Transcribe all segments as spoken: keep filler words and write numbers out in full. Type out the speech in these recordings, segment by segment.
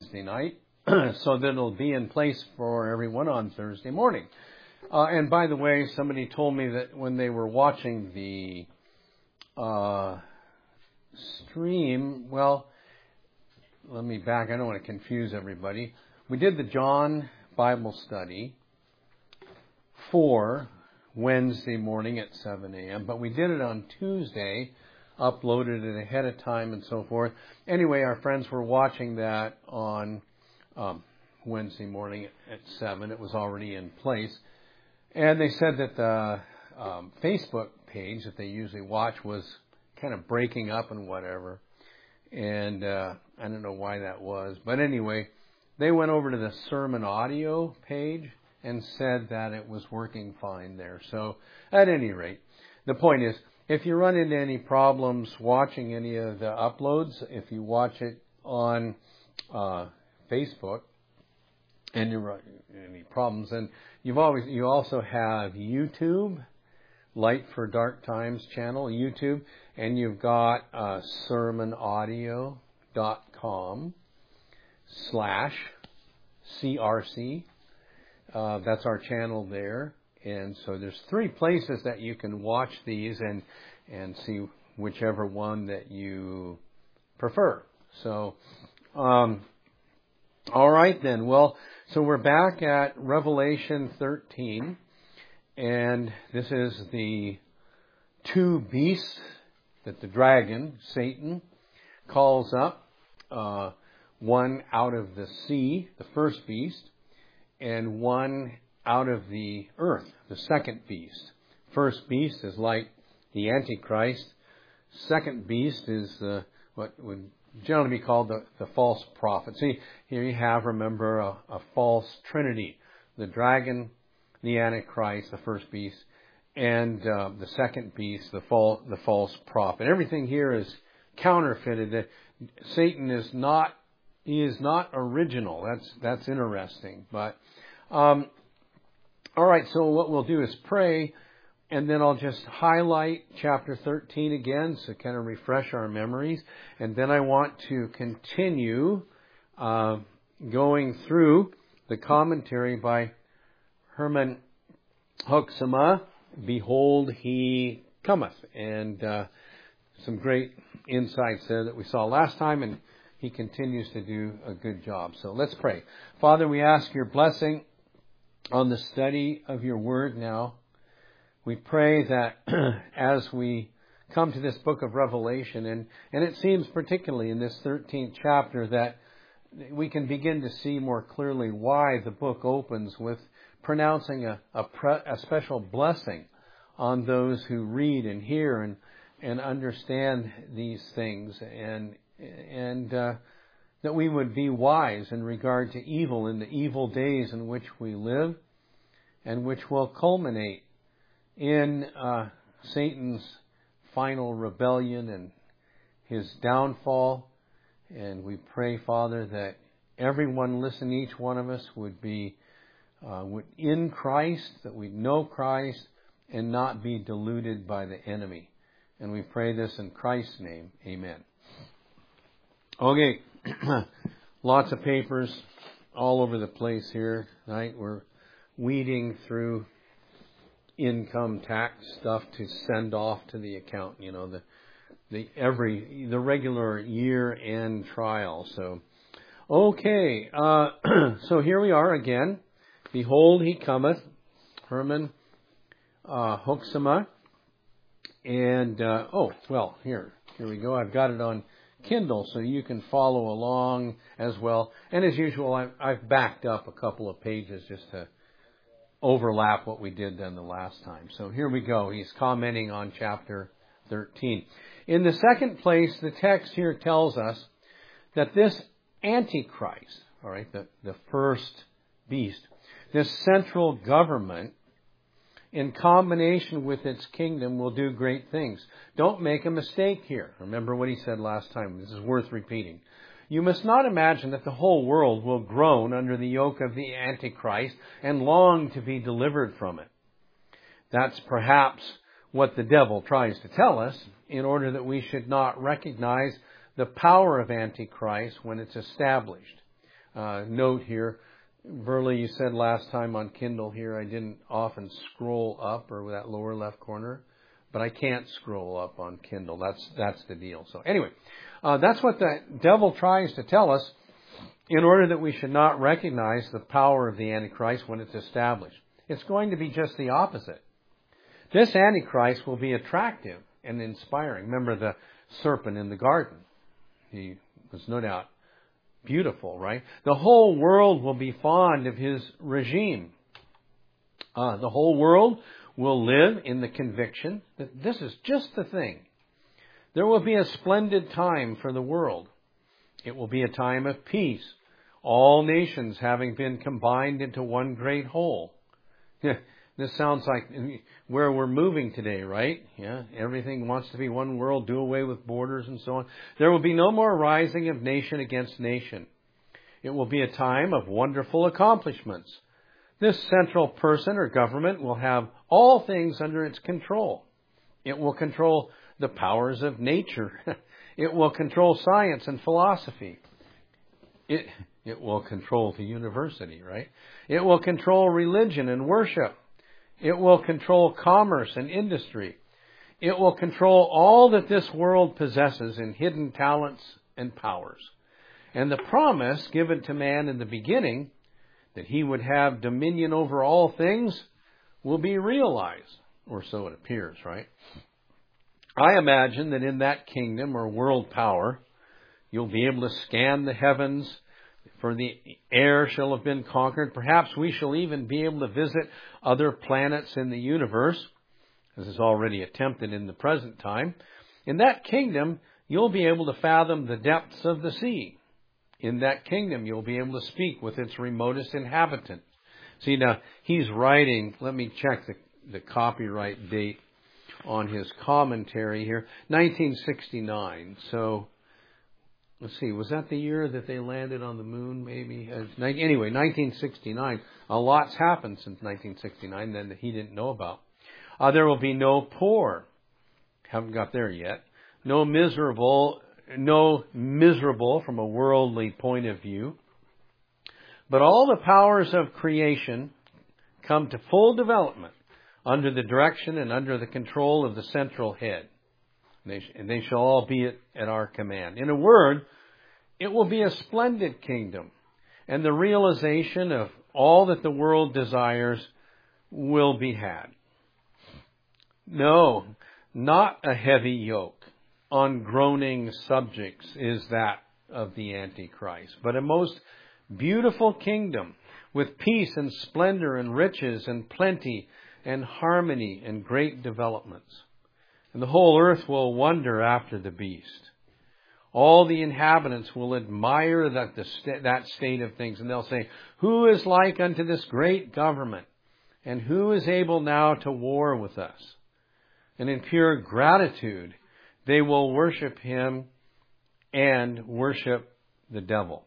Wednesday night, so that it'll be in place for everyone on Thursday morning. Uh, and by the way, somebody told me that when they were watching the uh, stream, well, let me back. I don't want to confuse everybody. We did the John Bible study for Wednesday morning at seven a.m., but we did it on Tuesday, uploaded it ahead of time and so forth. Anyway, our friends were watching that on um, Wednesday morning at seven. It was already in place. And they said that the um, Facebook page that they usually watch was kind of breaking up and whatever. And uh, I don't know why that was. But anyway, they went over to the sermon audio page and said that it was working fine there. So at any rate, the point is, if you run into any problems watching any of the uploads, if you watch it on uh, Facebook and you run any problems, then you've always you also have YouTube, Light for Dark Times channel, YouTube, and you've got uh, sermon audio dot com slash C R C. Uh, that's our channel there. And so there's three places that you can watch these and and see whichever one that you prefer. So, um, all right then. Well, so we're back at Revelation thirteen, and this is the two beasts that the dragon, Satan, calls up. Uh, one out of the sea, the first beast, and one out of the earth, the second beast. First beast is like the Antichrist. Second beast is uh, what would generally be called the, the false prophet. See, here you have, remember, a, a false trinity. The dragon, the Antichrist, the first beast, and uh, the second beast, the, fal- the false prophet. Everything here is counterfeited. That Satan is not, he is not original. That's, that's interesting. But, um, all right, so what we'll do is pray, and then I'll just highlight chapter thirteen again to kind of refresh our memories. And then I want to continue uh, going through the commentary by Herman Hoeksema, Behold, He Cometh. And uh, some great insights there that we saw last time, and he continues to do a good job. So let's pray. Father, we ask your blessing on the study of your word now. We pray that as we come to this book of Revelation, and, and it seems particularly in this thirteenth chapter that we can begin to see more clearly why the book opens with pronouncing a, a, pre, a special blessing on those who read and hear and, and understand these things, and, and uh, that we would be wise in regard to evil in the evil days in which we live, and which will culminate in uh, Satan's final rebellion and his downfall. And we pray, Father, that everyone listening, each one of us, would be uh, would in Christ, that we'd know Christ and not be deluded by the enemy. And we pray this in Christ's name. Amen. Okay. Lots of papers all over the place here tonight. We're weeding through income tax stuff to send off to the accountant, you know, the the every the regular year-end trial. So, okay, uh, so here we are again. Behold, he cometh, Herman uh, Hoeksema, and uh, oh well, here here we go. I've got it on Kindle, so you can follow along as well. And as usual, I've, I've backed up a couple of pages just to overlap what we did then the last time. So here we go. He's commenting on chapter thirteen. In the second place, the text here tells us that this Antichrist, all right, the, the first beast, this central government, in combination with its kingdom, will do great things. Don't make a mistake here. Remember what he said last time. This is worth repeating. You must not imagine that the whole world will groan under the yoke of the Antichrist and long to be delivered from it. That's perhaps what the devil tries to tell us in order that we should not recognize the power of Antichrist when it's established. uh, note here. Burley, you said last time on Kindle here I didn't often scroll up or that lower left corner, but I can't scroll up on Kindle. That's that's the deal. So anyway, uh, that's what the devil tries to tell us in order that we should not recognize the power of the Antichrist when it's established. It's going to be just the opposite. This Antichrist will be attractive and inspiring. Remember the serpent in the garden. He was no doubt beautiful, right? The whole world will be fond of his regime. Uh, the whole world will live in the conviction that this is just the thing. There will be a splendid time for the world. It will be a time of peace, all nations having been combined into one great whole. This sounds like where we're moving today, right? Yeah, everything wants to be one world, do away with borders and so on. There will be no more rising of nation against nation. It will be a time of wonderful accomplishments. This central person or government will have all things under its control. It will control the powers of nature. It will control science and philosophy. It, it will control the university, right? It will control religion and worship. It will control commerce and industry. It will control all that this world possesses in hidden talents and powers. And the promise given to man in the beginning, that he would have dominion over all things, will be realized. Or so it appears, right? I imagine that in that kingdom or world power, you'll be able to scan the heavens, for the air shall have been conquered. Perhaps we shall even be able to visit other planets in the universe. This is already attempted in the present time. In that kingdom, you'll be able to fathom the depths of the sea. In that kingdom, you'll be able to speak with its remotest inhabitant. See, now, he's writing, let me check the, the copyright date on his commentary here, nineteen sixty-nine. So, let's see, was that the year that they landed on the moon, maybe? Uh, anyway, nineteen sixty-nine. A lot's happened since nineteen sixty-nine then that he didn't know about. Uh, there will be no poor. Haven't got there yet. No miserable, no miserable from a worldly point of view. But all the powers of creation come to full development under the direction and under the control of the central head. And they shall all be at, at our command. In a word, it will be a splendid kingdom. And the realization of all that the world desires will be had. No, not a heavy yoke on groaning subjects is that of the Antichrist, but a most beautiful kingdom with peace and splendor and riches and plenty and harmony and great developments. And the whole earth will wonder after the beast. All the inhabitants will admire that, the st- that state of things. And they'll say, who is like unto this great government? And who is able now to war with us? And in pure gratitude, they will worship him and worship the devil.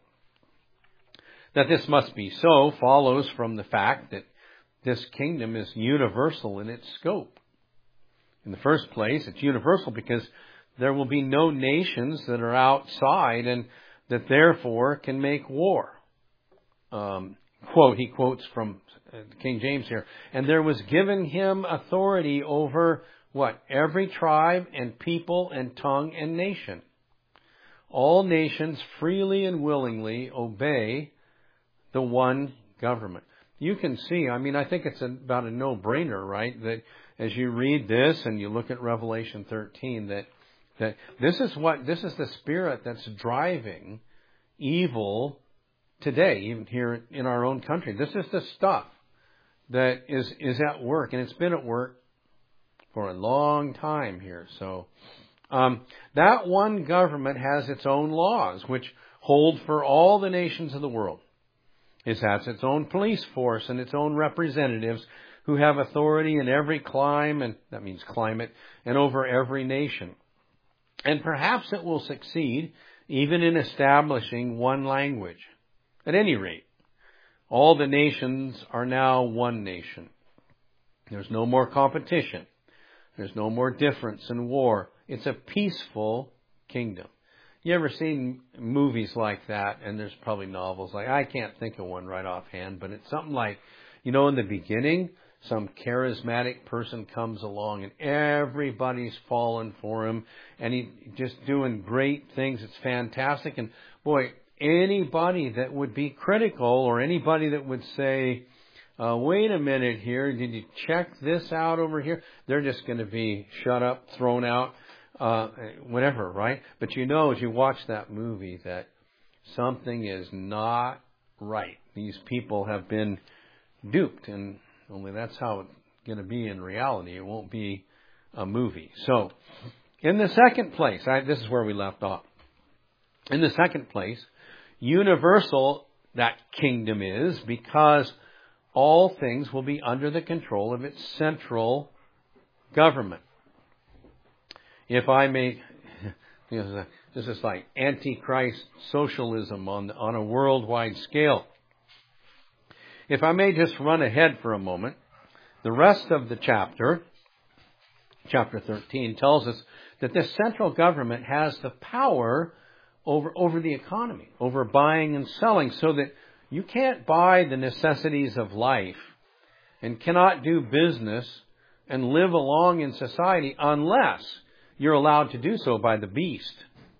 That this must be so follows from the fact that this kingdom is universal in its scope. In the first place, it's universal because there will be no nations that are outside and that therefore can make war. Um, quote, he quotes from King James here. And there was given him authority over what? Every tribe and people and tongue and nation. All nations freely and willingly obey the one government. You can see, I mean, I think it's about a no-brainer, right? That as you read this and you look at Revelation thirteen, that that this is what this is the spirit that's driving evil today, even here in our own country. This is the stuff that is is at work, and it's been at work for a long time here. So um, that one government has its own laws, which hold for all the nations of the world. It has its own police force and its own representatives who have authority in every clime, and that means climate, and over every nation. And perhaps it will succeed even in establishing one language. At any rate, all the nations are now one nation. There's no more competition. There's no more difference and war. It's a peaceful kingdom. You ever seen movies like that? And there's probably novels. Like, I can't think of one right offhand, but it's something like, you know, in the beginning, some charismatic person comes along and everybody's falling for him and he's just doing great things. It's fantastic. And boy, anybody that would be critical or anybody that would say, uh, wait a minute here, did you check this out over here? They're just going to be shut up, thrown out, uh, whatever, right? But you know, as you watch that movie, that something is not right. These people have been duped, and only that's how it's going to be in reality. It won't be a movie. So, in the second place, I, this is where we left off. In the second place, universal that kingdom is because all things will be under the control of its central government. If I may, you know, this is like antichrist socialism on on a worldwide scale. If I may just run ahead for a moment, the rest of the chapter, chapter thirteen, tells us that the central government has the power over, over the economy, over buying and selling, so that you can't buy the necessities of life and cannot do business and live along in society unless you're allowed to do so by the beast.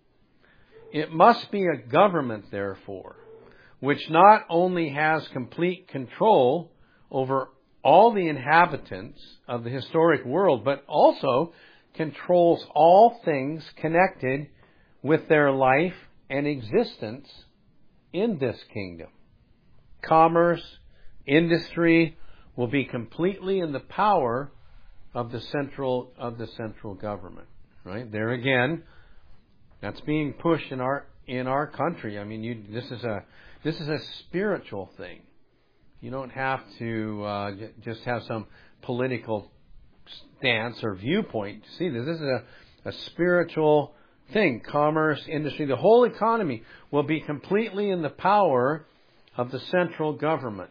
It must be a government, therefore, which not only has complete control over all the inhabitants of the historic world, but also controls all things connected with their life and existence in this kingdom. Commerce, industry will be completely in the power of the central of the central government. Right? There again, that's being pushed in our in our country. I mean, you, this is a this is a spiritual thing. You don't have to uh, j- just have some political stance or viewpoint to see this. This is a, a spiritual thing. Commerce, industry, the whole economy will be completely in the power of the central government.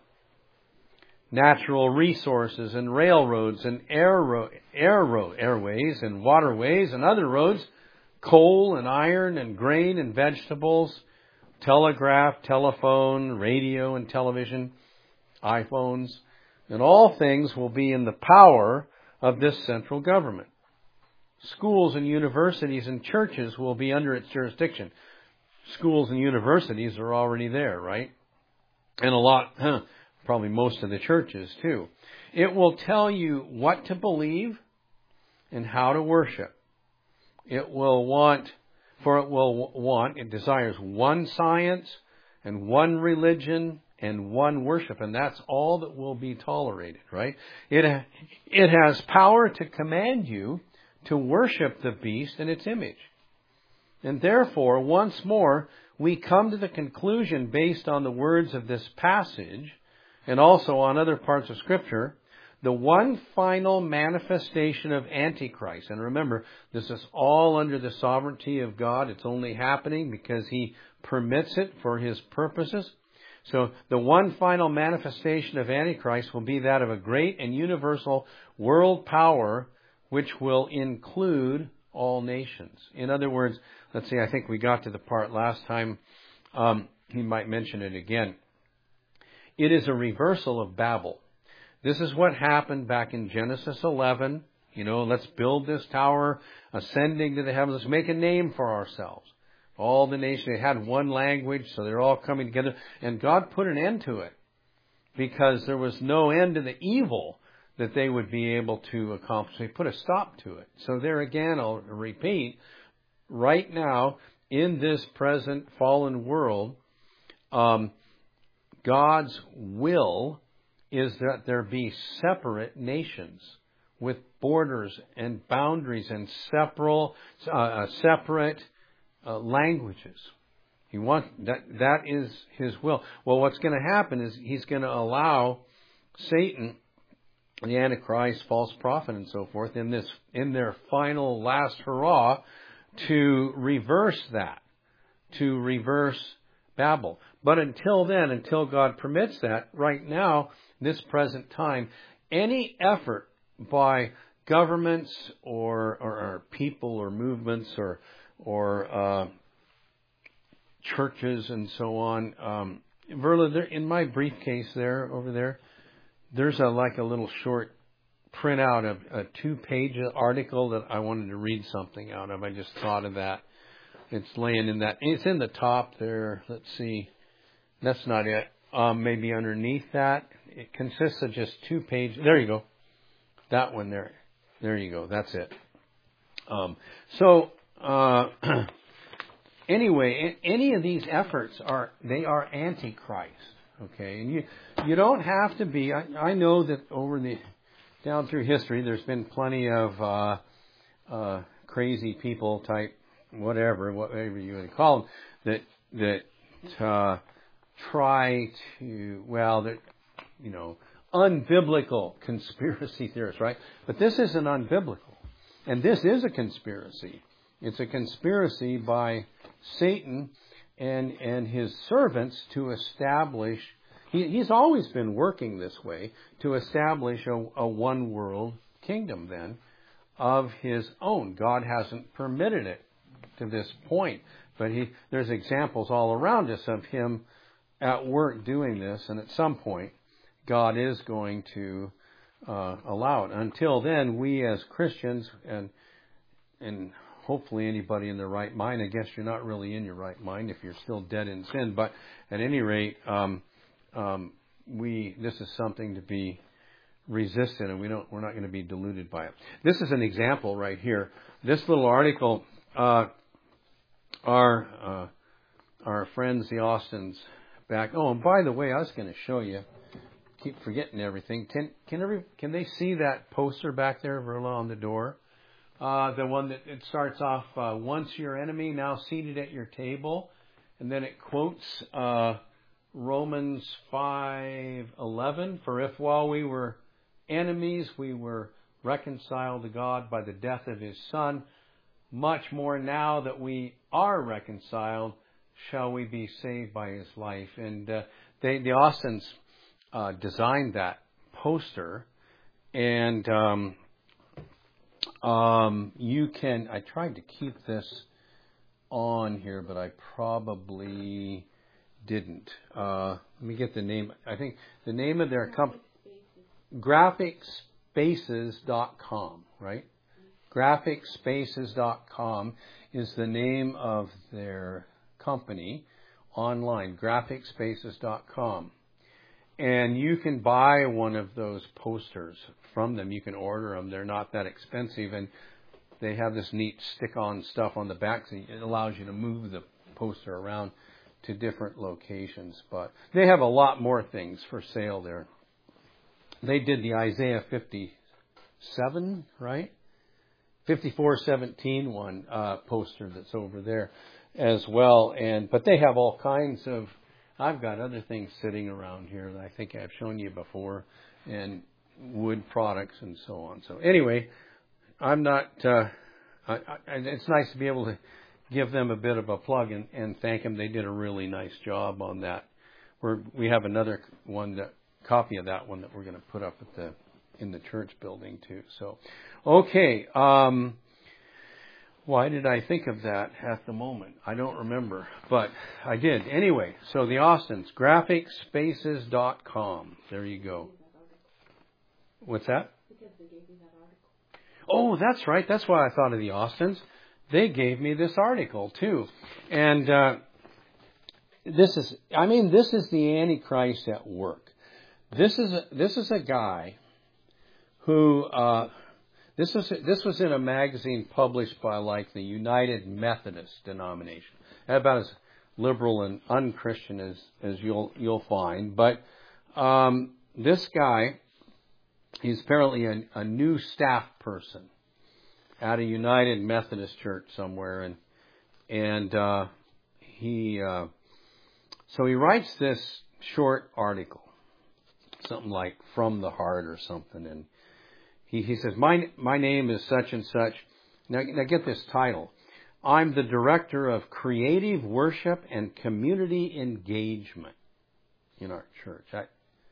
Natural resources and railroads and air, ro- air ro- airways and waterways and other roads, coal and iron and grain and vegetables, telegraph, telephone, radio and television, iPhones, and all things will be in the power of this central government. Schools and universities and churches will be under its jurisdiction. Schools and universities are already there, right? And a lot, huh, probably most of the churches too. It will tell you what to believe and how to worship. It will want, for it will want, it desires one science and one religion and one worship, and that's all that will be tolerated, right? It, it has power to command you to worship the beast and its image. And therefore, once more, we come to the conclusion based on the words of this passage and also on other parts of Scripture, the one final manifestation of Antichrist. And remember, this is all under the sovereignty of God. It's only happening because He permits it for His purposes. So the one final manifestation of Antichrist will be that of a great and universal world power which will include all nations. In other words, let's see, I think we got to the part last time. Um, he might mention it again. It is a reversal of Babel. This is what happened back in Genesis eleven. You know, let's build this tower ascending to the heavens. Let's make a name for ourselves. All the nations, they had one language, so they're all coming together. And God put an end to it because there was no end to the evil that they would be able to accomplish. They put a stop to it. So there again, I'll repeat, right now, in this present fallen world, um, God's will is that there be separate nations with borders and boundaries and separate, uh, separate uh, languages. He wants that. That is His will. Well, what's going to happen is He's going to allow Satan, the Antichrist, false prophet, and so forth, in this in their final last hurrah, to reverse that, to reverse Babel. But until then, until God permits that, right now, this present time, any effort by governments or, or, or people or movements or or uh, churches and so on. Um, Verla, there, in my briefcase there, over there, there's a like a little short printout of a two-page article that I wanted to read something out of. I just thought of that. It's laying in that. It's in the top there. Let's see. That's not it. Um, maybe underneath that. It consists of just two pages. There you go. That one there. There you go. That's it. Um, so, uh, anyway, any of these efforts are, they are antichrist. Okay. And you, you don't have to be, I, I know that over the, down through history, there's been plenty of, uh, uh, crazy people type, whatever, whatever you want to call them, that, that, uh, try to, well, that, you know, unbiblical conspiracy theorists, right? But this isn't unbiblical. And this is a conspiracy. It's a conspiracy by Satan and, and his servants to establish, he, he's always been working this way, to establish a, a one world kingdom then of his own. God hasn't permitted it to this point. But he, there's examples all around us of him at work doing this, and at some point, God is going to uh, allow it. Until then, we as Christians, and and hopefully anybody in their right mind, I guess you're not really in your right mind if you're still dead in sin, but at any rate, um, um, we this is something to be resisted, and we don't we're not going to be deluded by it. This is an example right here. This little article, uh, our uh, our friends the Austins back. Oh, and by the way, I was going to show you. Keep forgetting everything. Can can every can they see that poster back there, Verla, on the door? Uh, the one that it starts off, uh, once your enemy, now seated at your table, and then it quotes uh, Romans five eleven. For if while we were enemies, we were reconciled to God by the death of His Son, much more now that we are reconciled, shall we be saved by His life. And uh, they the Austins Uh, designed that poster, and um, um, you can. I tried to keep this on here, but I probably didn't. Uh, let me get the name. I think the name of their company, graphic spaces dot com, right? graphic spaces dot com is the name of their company online. graphic spaces dot com. And you can buy one of those posters from them. You can order them. They're not that expensive. And they have this neat stick-on stuff on the back. So it allows you to move the poster around to different locations. But they have a lot more things for sale there. They did the Isaiah fifty-seven, right? fifty-four seventeen one uh, poster that's over there as well. And But they have all kinds of... I've got other things sitting around here that I think I've shown you before, and wood products and so on. So anyway, I'm not, uh, I, I, it's nice to be able to give them a bit of a plug and, and thank them. They did a really nice job on that. We're, we have another one, that copy of that one that we're going to put up at the, in the church building too. So, okay. Um, Why did I think of that at the moment? I don't remember, but I did. Anyway, so the Austins, graphic spaces dot com. There you go. What's that? Because they gave me that article. Oh, that's right. That's why I thought of the Austins. They gave me this article too. And uh, this is, I mean, this is the Antichrist at work. This is a, this is a guy who... Uh, This was this was in a magazine published by like the United Methodist denomination, about as liberal and unchristian as as you'll you'll find. But um, this guy, he's apparently a, a new staff person at a United Methodist church somewhere, and and uh, he uh, so he writes this short article, something like From the Heart or something, and. He, he says, my, my name is such and such. Now, now get this title. I'm the director of creative worship and community engagement in our church. I,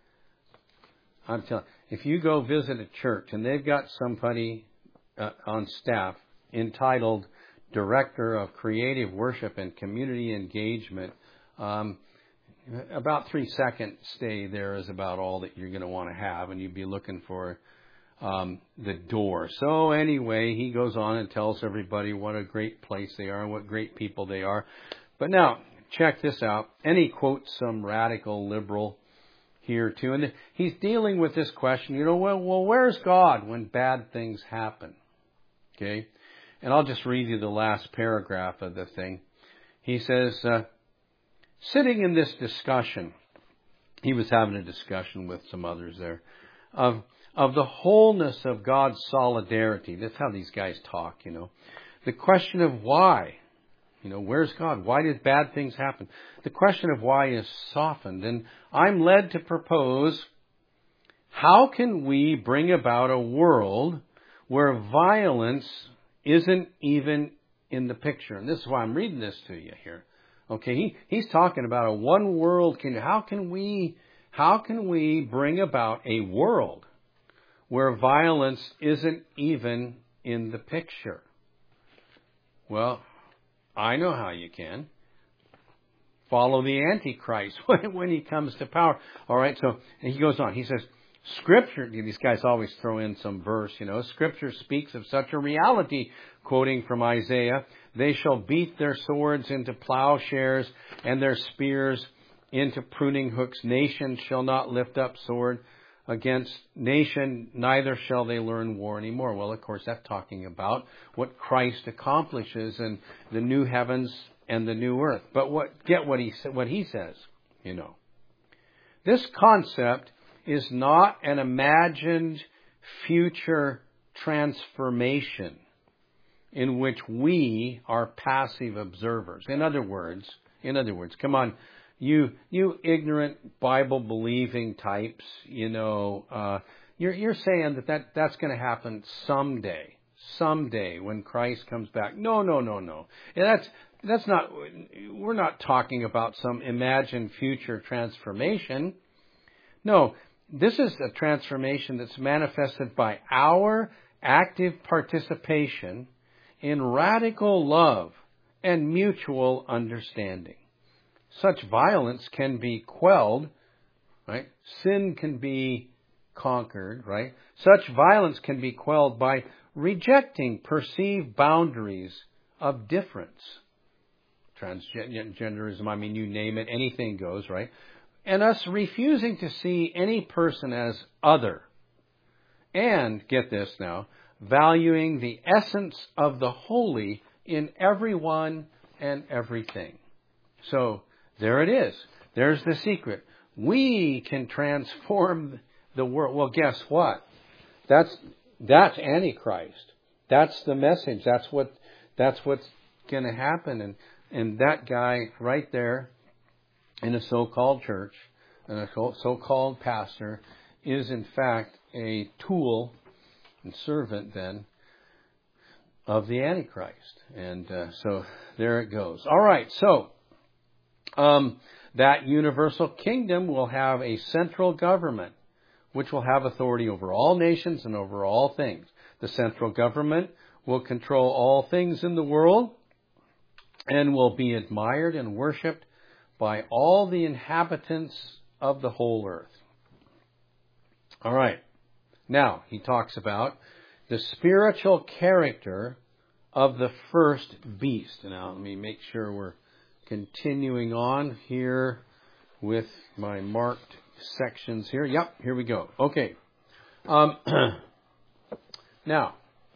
I'm telling you, if you go visit a church and they've got somebody uh, on staff entitled Director of Creative Worship and Community Engagement. Um, about three second stay there is about all that you're going to want to have, and you'd be looking for um, the door. So anyway, he goes on and tells everybody what a great place they are and what great people they are. But now, check this out. And he quotes some radical liberal here too. And he's dealing with this question, you know, well, well, where's God when bad things happen? Okay. And I'll just read you the last paragraph of the thing. He says, uh, sitting in this discussion, he was having a discussion with some others there, of, of the wholeness of God's solidarity. That's how these guys talk, you know. The question of why. You know, where's God? Why did bad things happen? The question of why is softened. And I'm led to propose, how can we bring about a world where violence isn't even in the picture? And this is why I'm reading this to you here. Okay, he, he's talking about a one world kingdom. How can we, how can we bring about a world where violence isn't even in the picture? Well, I know how you can. Follow the Antichrist when he comes to power. All right, so and he goes on. He says, Scripture, these guys always throw in some verse, you know. Scripture speaks of such a reality, quoting from Isaiah, they shall beat their swords into plowshares and their spears into pruning hooks. Nation shall not lift up sword against nation, neither shall they learn war anymore. Well, of course, that's talking about what Christ accomplishes in the new heavens and the new earth. But what get what he what he says, you know. This concept is not an imagined future transformation in which we are passive observers. In other words, in other words, come on, You, you ignorant Bible-believing types, you know, uh, you're, you're saying that, that that's going to happen someday, someday when Christ comes back. No, no, no, no. And that's, that's not, we're not talking about some imagined future transformation. No, this is a transformation that's manifested by our active participation in radical love and mutual understanding. Such violence can be quelled, right? Sin can be conquered, right? Such violence can be quelled by rejecting perceived boundaries of difference. Transgenderism, I mean, you name it, anything goes, right? And us refusing to see any person as other. And, get this now, valuing the essence of the holy in everyone and everything. So, there it is. There's the secret. We can transform the world. Well, guess what? That's that's Antichrist. That's the message. That's what that's what's going to happen. And and that guy right there in a so-called church, and a so-called pastor, is in fact a tool and servant then of the Antichrist. And uh, so there it goes. All right. So. Um, that universal kingdom will have a central government, which will have authority over all nations and over all things. The central government will control all things in the world and will be admired and worshipped by all the inhabitants of the whole earth. All right. Now, he talks about the spiritual character of the first beast. Now, let me make sure we're continuing on here with my marked sections here. Yep, here we go. Okay. Um, now,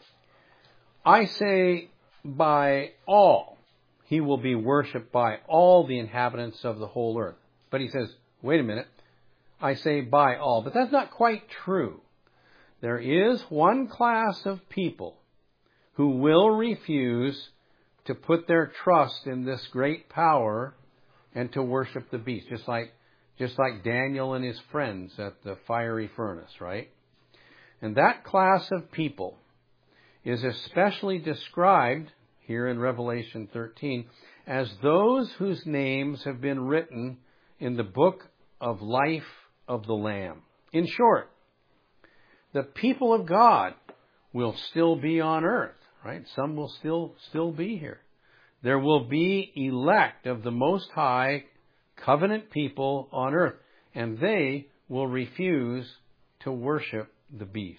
I say by all, he will be worshipped by all the inhabitants of the whole earth. But he says, wait a minute, I say by all. But that's not quite true. There is one class of people who will refuse to put their trust in this great power and to worship the beast, just like just like Daniel and his friends at the fiery furnace, right? And that class of people is especially described here in Revelation thirteen as those whose names have been written in the book of life of the Lamb. In short, the people of God will still be on earth. right? Some will still still be here. There will be elect of the Most High covenant people on earth, and they will refuse to worship the beast.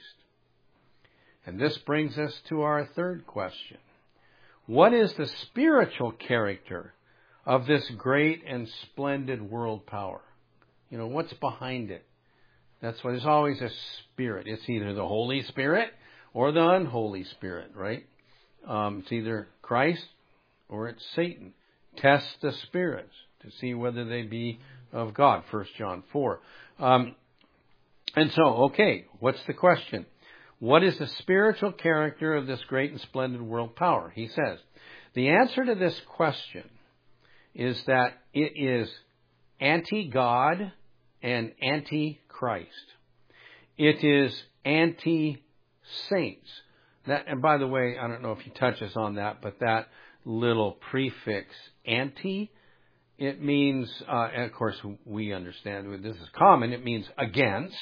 And this brings us to our third question. What is the spiritual character of this great and splendid world power? You know, what's behind it? That's why there's always a spirit. It's either the Holy Spirit or the unholy spirit, right? Um, it's either Christ or it's Satan. Test the spirits to see whether they be of God, First John four. Um, and so, okay, what's the question? What is the spiritual character of this great and splendid world power? He says, the answer to this question is that it is anti-God and anti-Christ. It is anti-saints. That, and by the way, I don't know if he touches on that, but that little prefix anti, it means, uh, and of course we understand this is common, it means against.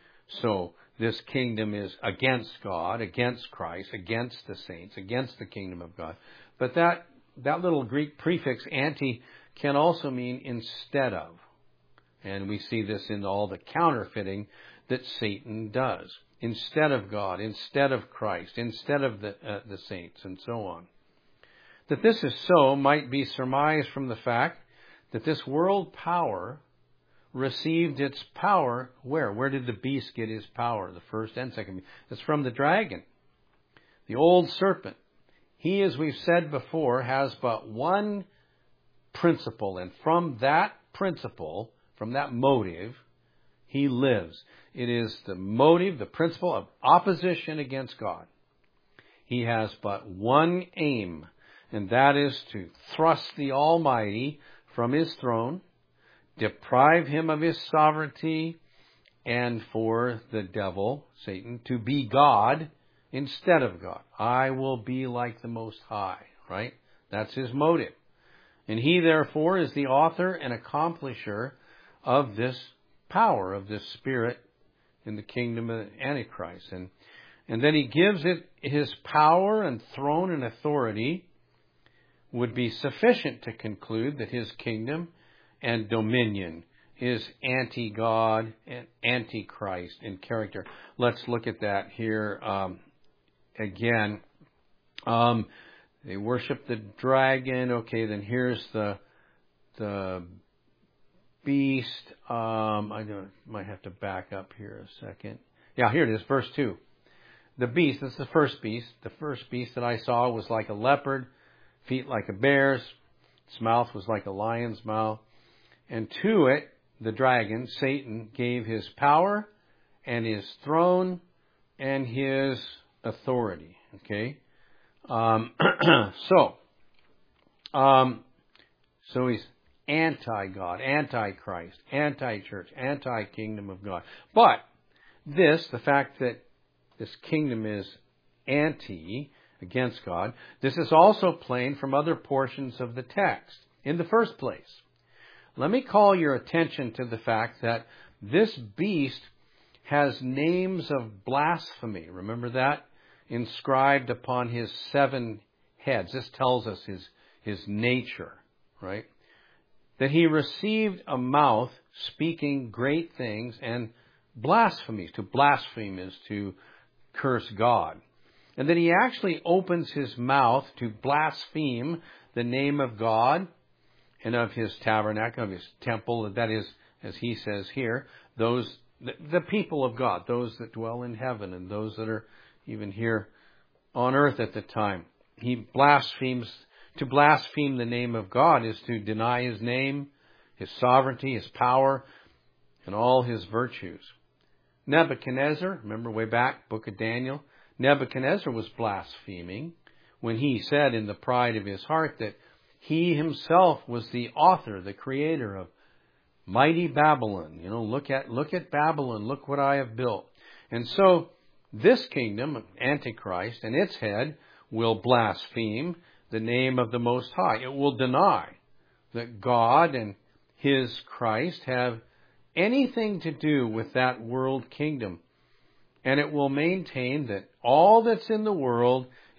So this kingdom is against God, against Christ, against the saints, against the kingdom of God. But that, that little Greek prefix anti can also mean instead of. And we see this in all the counterfeiting that Satan does. Instead of God, instead of Christ, instead of the, uh, the saints, and so on. That this is so might be surmised from the fact that this world power received its power where? Where did the beast get his power? The first and second beast. It's from the dragon, the old serpent. He, as we've said before, has but one principle, and from that principle, from that motive, he lives. It is the motive, the principle of opposition against God. He has but one aim, and that is to thrust the Almighty from his throne, deprive him of his sovereignty, and for the devil, Satan, to be God instead of God. I will be like the Most High, right? That's his motive. And he, therefore, is the author and accomplisher of this power, of this spirit in the kingdom of Antichrist. And, and then he gives it his power and throne and authority would be sufficient to conclude that his kingdom and dominion is anti-God and anti-Christ in character. Let's look at that here um, again. Um, they worship the dragon. Okay, then here's the the beast. Um, I don't, might have to back up here a second. Yeah, here it is, verse two. The beast, this is the first beast. The first beast that I saw was like a leopard, feet like a bear's, its mouth was like a lion's mouth. And to it, the dragon, Satan, gave his power and his throne and his authority. Okay? Um, so, um, so he's anti-God, anti-Christ, anti-church, anti-kingdom of God. But this, the fact that this kingdom is anti, against God, this is also plain from other portions of the text. In the first place, let me call your attention to the fact that this beast has names of blasphemy. Remember that? Inscribed upon his seven heads. This tells us his, his nature, right? That he received a mouth speaking great things and blasphemies. To blaspheme is to curse God. And that he actually opens his mouth to blaspheme the name of God and of his tabernacle, of his temple, that is, as he says here, those, the, the people of God, those that dwell in heaven and those that are even here on earth at the time. He blasphemes. To blaspheme the name of God is to deny his name, his sovereignty, his power, and all his virtues. Nebuchadnezzar, remember way back, book of Daniel, Nebuchadnezzar was blaspheming when he said in the pride of his heart that he himself was the author, the creator of mighty Babylon. You know, look at look at Babylon, look what I have built. And so this kingdom, Antichrist, and its head will blaspheme the name of the Most High. It will deny that God and his Christ have anything to do with that world kingdom. And it will maintain that all that's in the world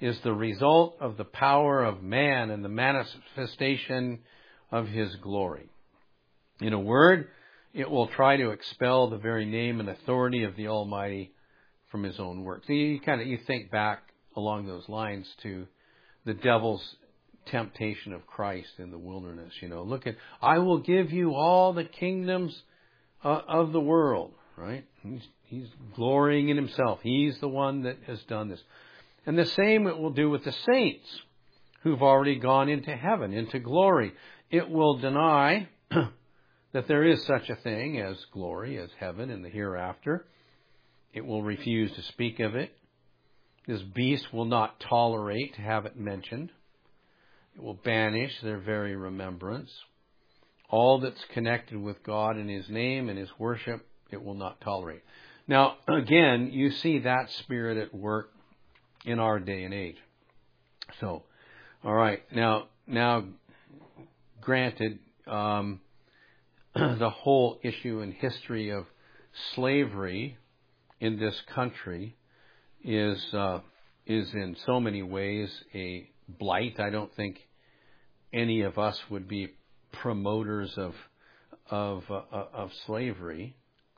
is the result of the power of man and the manifestation of his glory. In a word, it will try to expel the very name and authority of the Almighty from his own work. So you kind of you think back along those lines to the devil's temptation of Christ in the wilderness. You know, look at, I will give you all the kingdoms uh, of the world, right? He's, he's glorying in himself. He's the one that has done this. And the same it will do with the saints who've already gone into heaven, into glory. It will deny that there is such a thing as glory, as heaven in the hereafter. It will refuse to speak of it. This beast will not tolerate to have it mentioned. It will banish their very remembrance. All that's connected with God and his name and his worship, it will not tolerate. Now, again, you see that spirit at work in our day and age. So, all right. Now, now, granted, um, the whole issue and history of slavery in this country is uh, is in so many ways a blight. I don't think any of us would be promoters of of uh, of slavery.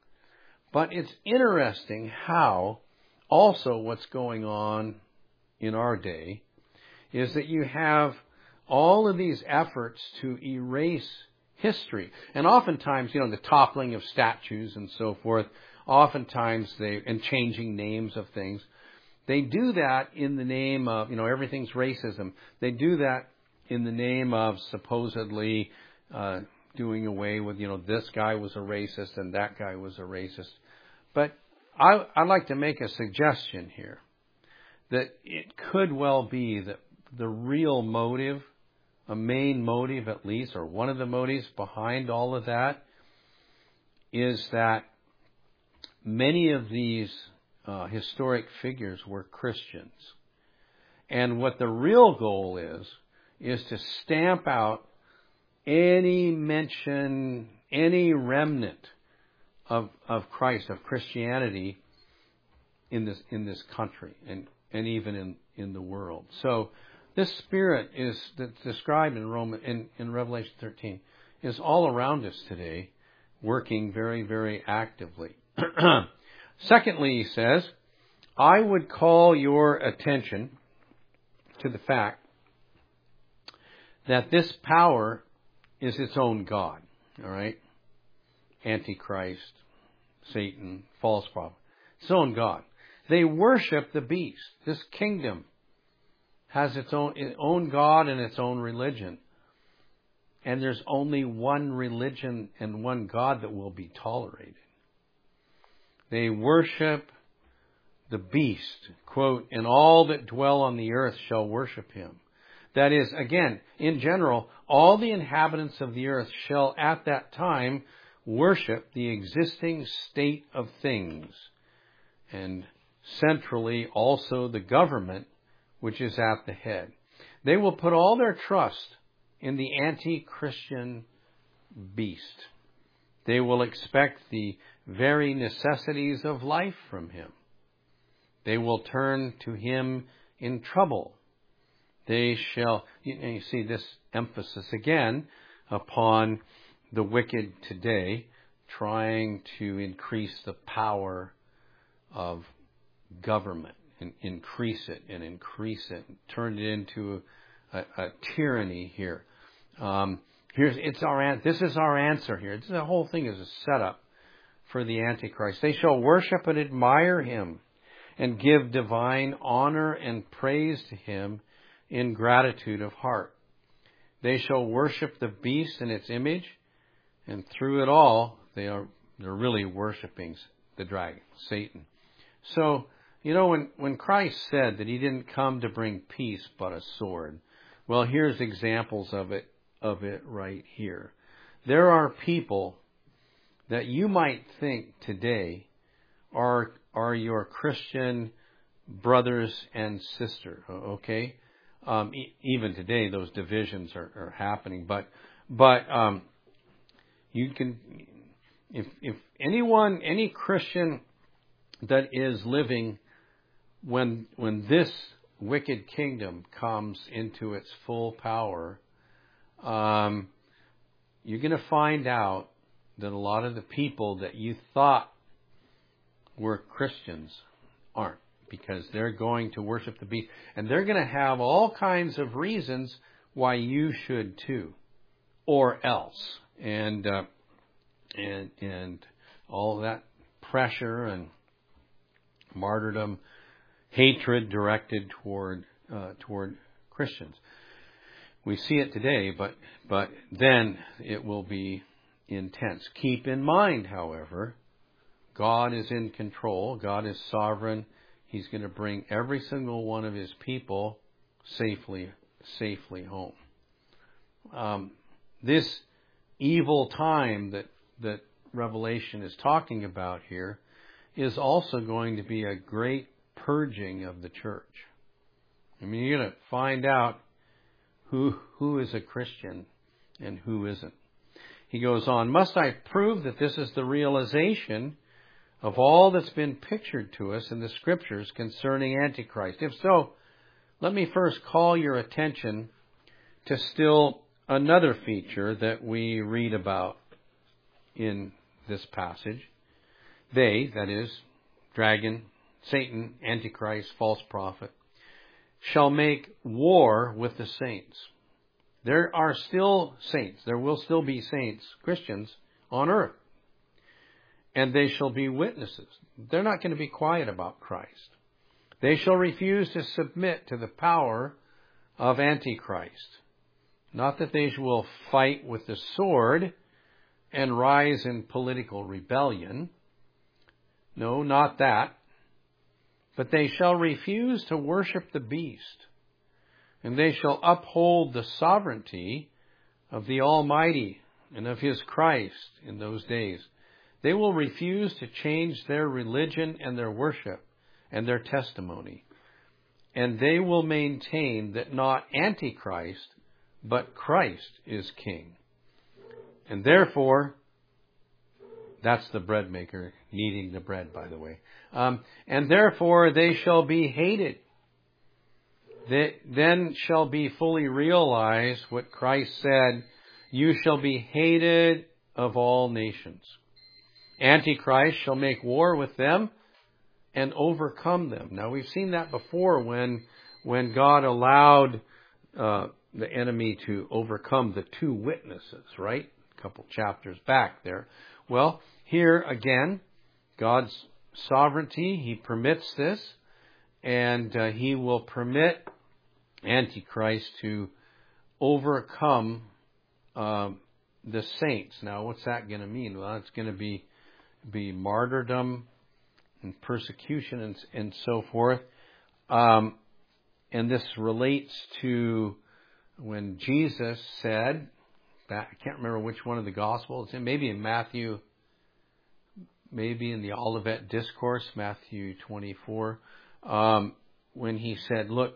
But it's interesting how also what's going on in our day is that you have all of these efforts to erase history. And oftentimes, you know, the toppling of statues and so forth, oftentimes they, and changing names of things, they do that in the name of, you know, everything's racism. They do that in the name of supposedly uh, doing away with, you know, this guy was a racist and that guy was a racist. But I, I'd like to make a suggestion here that it could well be that the real motive, a main motive at least, or one of the motives behind all of that, is that many of these uh, historic figures were Christians. And what the real goal is, is to stamp out any mention, any remnant of, of Christ, of Christianity in this, in this country and, and even in, in the world. So this spirit is that's described in Roman, in, in Revelation thirteen, is all around us today, working very, very actively. Secondly, he says, I would call your attention to the fact that this power is its own God. All right? Antichrist, Satan, false prophet. Its own God. They worship the beast. This kingdom has its own, its own God and its own religion. And there's only one religion and one God that will be tolerated. They worship the beast, quote, and all that dwell on the earth shall worship him. That is, again, in general, all the inhabitants of the earth shall at that time worship the existing state of things. And centrally also the government, which is at the head. They will put all their trust in the anti-Christian beast. They will expect the very necessities of life from him. They will turn to him in trouble. They shall, you, you see this emphasis again upon the wicked today trying to increase the power of government and increase it and increase it, and turn it into a, a tyranny here. Um, here's it's our this is our answer here. This, the whole thing is a setup for the Antichrist. They shall worship and admire him, and give divine honor and praise to him in gratitude of heart. They shall worship the beast and its image, and through it all, they are they're really worshiping the dragon, Satan. So, you know, when, when Christ said that he didn't come to bring peace but a sword, well, here's examples of it of it right here. There are people that you might think today are are your Christian brothers and sisters, okay? Um, e- even today, those divisions are, are happening. But but um, you can, if if anyone, any Christian that is living when when this wicked kingdom comes into its full power, um, you're going to find out that a lot of the people that you thought were Christians aren't, because they're going to worship the beast, and they're going to have all kinds of reasons why you should too, or else, and uh, and and all that pressure and martyrdom, hatred directed toward uh, toward Christians. We see it today, but but then it will be intense. Keep in mind, however, God is in control. God is sovereign. He's going to bring every single one of His people safely safely home. Um, this evil time that that Revelation is talking about here is also going to be a great purging of the church. I mean, you're going to find out who who is a Christian and who isn't. He goes on, must I prove that this is the realization of all that's been pictured to us in the Scriptures concerning Antichrist? If so, let me first call your attention to still another feature that we read about in this passage. They, that is, dragon, Satan, Antichrist, false prophet, shall make war with the saints. There are still saints. There will still be saints, Christians, on earth. And they shall be witnesses. They're not going to be quiet about Christ. They shall refuse to submit to the power of Antichrist. Not that they will fight with the sword and rise in political rebellion. No, not that. But they shall refuse to worship the beast, and they shall uphold the sovereignty of the Almighty and of His Christ in those days. They will refuse to change their religion and their worship and their testimony. And they will maintain that not Antichrist, but Christ is King. And therefore, that's the bread maker kneading the bread, by the way. Um, and therefore they shall be hated. They then shall be fully realized what Christ said, you shall be hated of all nations. Antichrist shall make war with them and overcome them. Now we've seen that before when when God allowed uh, the enemy to overcome the two witnesses, right? A couple chapters back there. Well, here again, God's sovereignty, He permits this, and uh, He will permit Antichrist to overcome uh, the saints. Now, what's that going to mean? Well, it's going to be be martyrdom and persecution and, and so forth. Um, and this relates to when Jesus said, I can't remember which one of the Gospels, maybe in Matthew, maybe in the Olivet Discourse, Matthew twenty-four, um, when He said, look,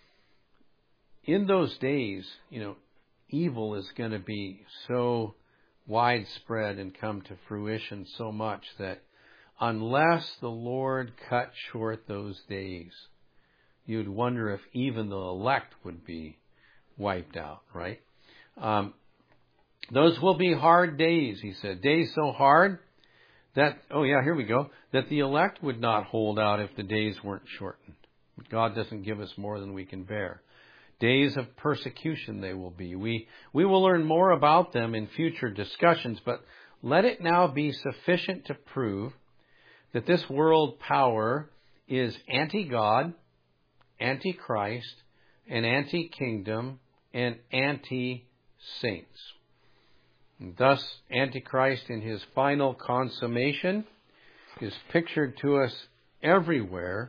in those days, you know, evil is going to be so widespread and come to fruition so much that unless the Lord cut short those days, you'd wonder if even the elect would be wiped out, right? Um, those will be hard days, He said. Days so hard that, oh yeah, here we go, that the elect would not hold out if the days weren't shortened. God doesn't give us more than we can bear. Days of persecution they will be. We we will learn more about them in future discussions, but let it now be sufficient to prove that this world power is anti-God, anti-Christ, and anti-kingdom, and anti-saints. And thus, Antichrist in his final consummation is pictured to us everywhere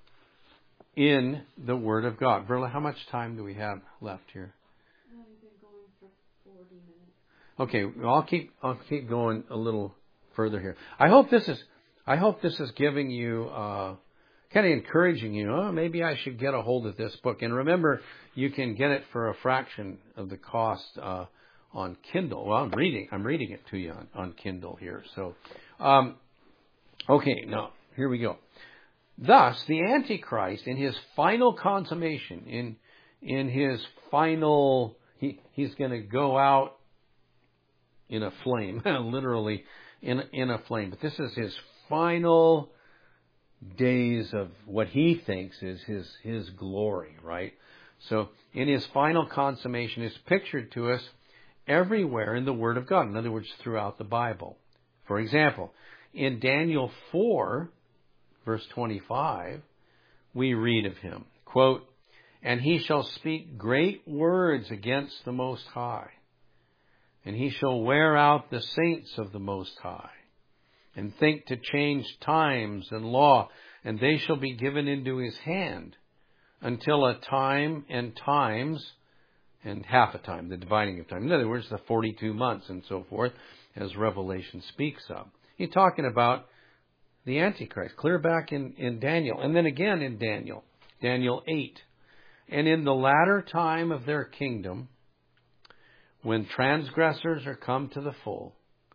in the Word of God. Verla, how much time do we have left here? I've been going for forty minutes. Okay, well, I'll keep I'll keep going a little further here. I hope this is I hope this is giving you uh, kind of encouraging you. Oh, maybe I should get a hold of this book. And remember, you can get it for a fraction of the cost uh, on Kindle. Well, I'm reading I'm reading it to you on, on Kindle here. So, um, okay, now here we go. Thus, the Antichrist, in his final consummation, in in his final, he, he's going to go out in a flame, literally in, in a flame. But this is his final days of what he thinks is his, his glory, right? So, in his final consummation is pictured to us everywhere in the Word of God. In other words, throughout the Bible. For example, in Daniel four, verse twenty-five, we read of him, quote, "And he shall speak great words against the Most High, and he shall wear out the saints of the Most High, and think to change times and law, and they shall be given into his hand, until a time and times, and half a time, the dividing of time." In other words, the forty-two months and so forth, as Revelation speaks of. He's talking about the Antichrist, clear back in, in Daniel. And then again in Daniel, Daniel eight. "And in the latter time of their kingdom, when transgressors are come to the full,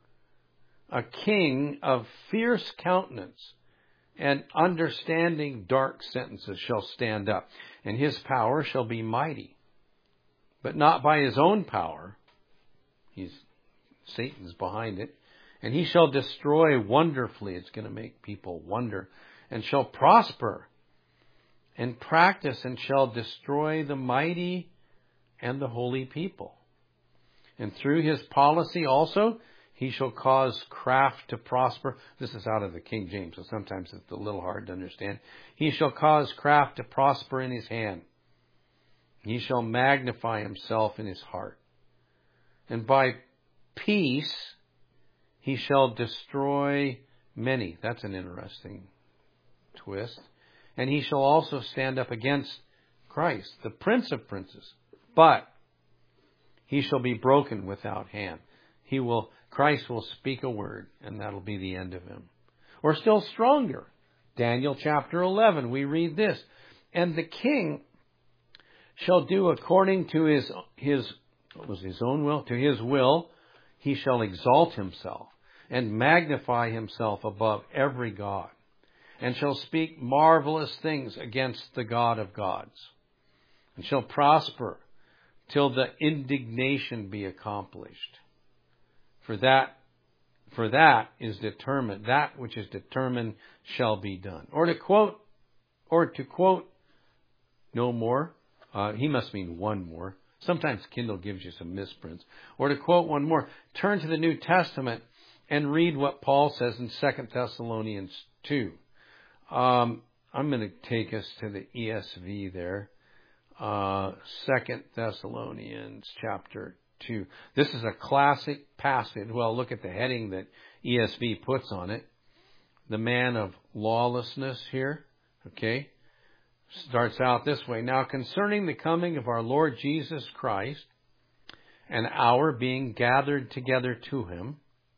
a king of fierce countenance and understanding dark sentences shall stand up, and his power shall be mighty, but not by his own power." He's Satan's behind it. "And he shall destroy wonderfully." It's going to make people wonder. "And shall prosper and practice, and shall destroy the mighty and the holy people. And through his policy also, he shall cause craft to prosper." This is out of the King James, so sometimes it's a little hard to understand. "He shall cause craft to prosper in his hand. He shall magnify himself in his heart. And by peace he shall destroy many." That's an interesting twist. "And he shall also stand up against Christ, the Prince of Princes. But he shall be broken without hand." He will, Christ will speak a word, and that'll be the end of him. Or still stronger, Daniel chapter eleven, we read this. "And the king shall do according to his, his, what was his own will? To his will, he shall exalt himself and magnify himself above every god, and shall speak marvelous things against the God of gods, and shall prosper till the indignation be accomplished. For that, for that is determined, that which is determined shall be done." Or to quote, or to quote no more, uh, he must mean one more. Sometimes Kindle gives you some misprints. Or to quote one more, turn to the New Testament and read what Paul says in Second Thessalonians two. Um, I'm going to take us to the E S V there. Uh, Second Thessalonians chapter two. This is a classic passage. Well, look at the heading that E S V puts on it. The man of lawlessness here. Okay. Starts out this way. "Now concerning the coming of our Lord Jesus Christ, and our being gathered together to him,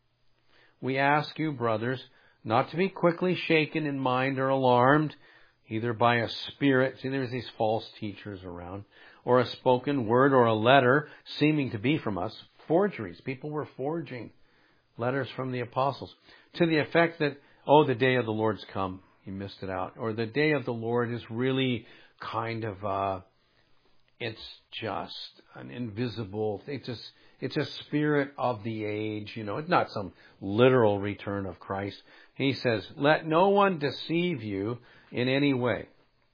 we ask you, brothers, not to be quickly shaken in mind or alarmed, either by a spirit," see, there's these false teachers around, "or a spoken word or a letter seeming to be from us." Forgeries. People were forging letters from the apostles, "to the effect that, oh, the day of the Lord's come." You missed it out. Or the day of the Lord is really kind of, uh, it's just an invisible, it's just, it's a spirit of the age, you know, it's not some literal return of Christ. He says, "Let no one deceive you in any way.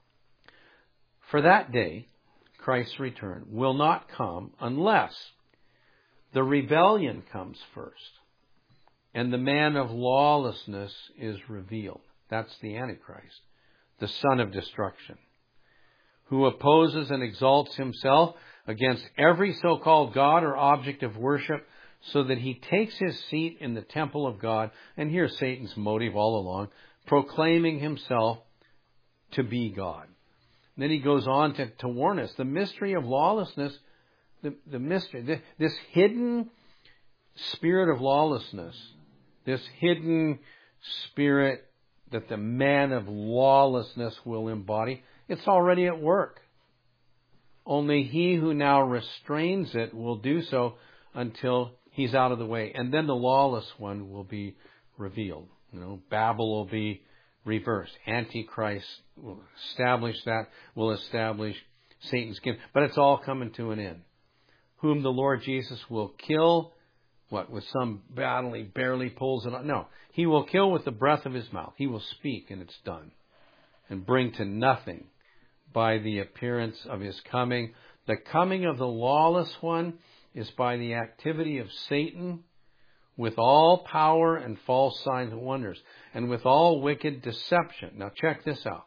For that day," Christ's return, "will not come unless the rebellion comes first, and the man of lawlessness is revealed." That's the Antichrist, the son of destruction, "who opposes and exalts himself against every so-called God or object of worship, so that he takes his seat in the temple of God." And here's Satan's motive all along, proclaiming himself to be God. And then he goes on to, to warn us, the mystery of lawlessness, the, the mystery, the, this hidden spirit of lawlessness, this hidden spirit that the man of lawlessness will embody, it's already at work. Only he who now restrains it will do so until he's out of the way. And then the lawless one will be revealed. You know, Babel will be reversed. Antichrist will establish that, will establish Satan's kingdom. But it's all coming to an end. Whom the Lord Jesus will kill, what, with some battle he barely pulls it on? No, he will kill with the breath of his mouth. He will speak and it's done. And bring to nothing by the appearance of his coming. The coming of the lawless one is by the activity of Satan with all power and false signs and wonders, and with all wicked deception. Now check this out.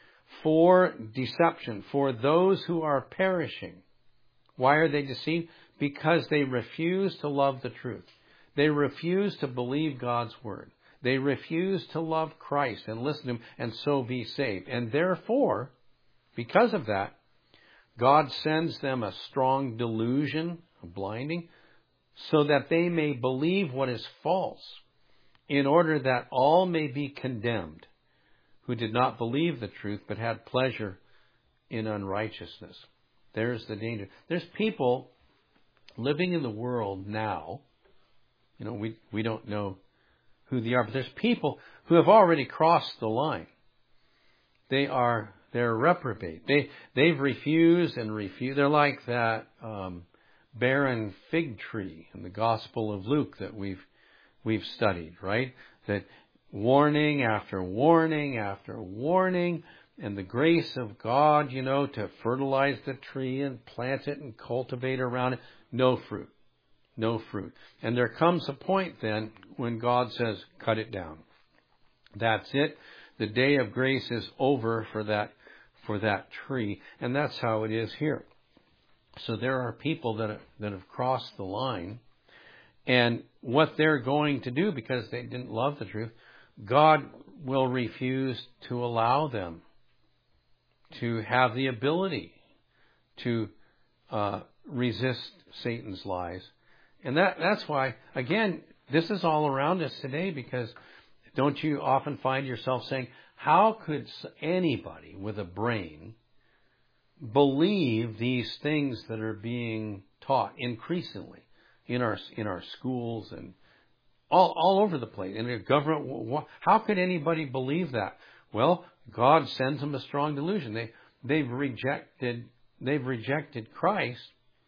For deception, for those who are perishing. Why are they deceived? Because they refuse to love the truth. They refuse to believe God's word. They refuse to love Christ and listen to him and so be saved. And therefore, because of that, God sends them a strong delusion, a blinding, so that they may believe what is false, in order that all may be condemned, who did not believe the truth, but had pleasure in unrighteousness. There's the danger. There's people living in the world now, you know, we, we don't know who they are, but there's people who have already crossed the line. They are, they're reprobate. They, they've refused and refused. They're like that, um, barren fig tree in the Gospel of Luke that we've we've studied, right? That warning after warning after warning, and the grace of God, you know, to fertilize the tree and plant it and cultivate around it, no fruit. No fruit. And there comes a point then when God says, cut it down. That's it. The day of grace is over for that for that tree. And that's how it is here. So there are people that that have crossed the line, and what they're going to do because they didn't love the truth, God will refuse to allow them to have the ability to uh, resist Satan's lies. And that that's why, again, this is all around us today, because don't you often find yourself saying, how could anybody with a brain believe these things that are being taught increasingly in our in our schools and all all over the place in the government? How could anybody believe that? Well, God sends them a strong delusion. They they've rejected they've rejected Christ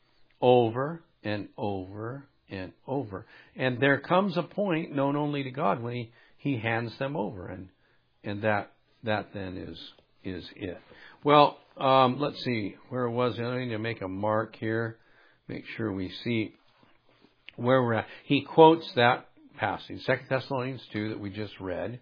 over and over and over, and there comes a point known only to God when He He hands them over, and and that that then is is it. Well. Um, let's see, where was it? I need to make a mark here, make sure we see where we're at. He quotes that passage, Second Thessalonians two, that we just read.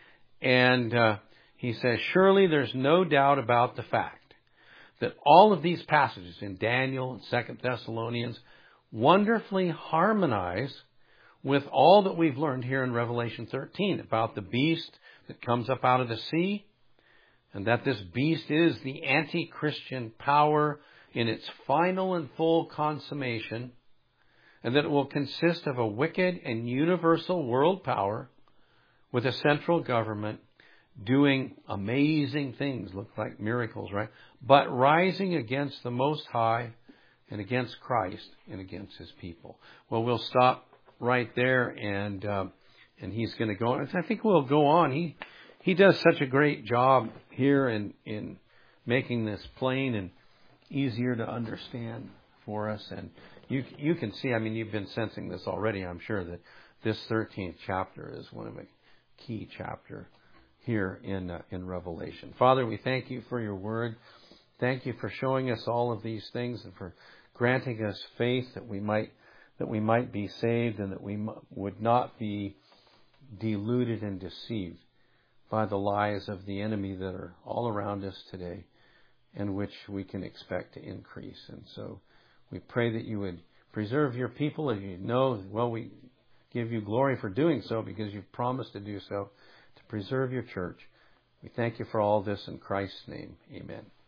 And uh, he says, surely there's no doubt about the fact that all of these passages in Daniel and Second Thessalonians wonderfully harmonize with all that we've learned here in Revelation thirteen about the beast that comes up out of the sea, and that this beast is the anti-Christian power in its final and full consummation, and that it will consist of a wicked and universal world power with a central government doing amazing things, look like miracles, right? But rising against the Most High and against Christ and against His people. Well, we'll stop right there, and uh, and he's going to go on. I think we'll go on. He he does such a great job here in in making this plain and easier to understand for us. And you you can see, I mean, you've been sensing this already, I'm sure, that this thirteenth chapter is one of a key chapter here in uh, in Revelation. Father, we thank You for Your word. Thank You for showing us all of these things and for granting us faith that we might that we might be saved and that we m- would not be deluded and deceived by the lies of the enemy that are all around us today and which we can expect to increase. And so we pray that You would preserve Your people, as You know, well, we give You glory for doing so because You've promised to do so, to preserve Your church. We thank You for all this in Christ's name. Amen.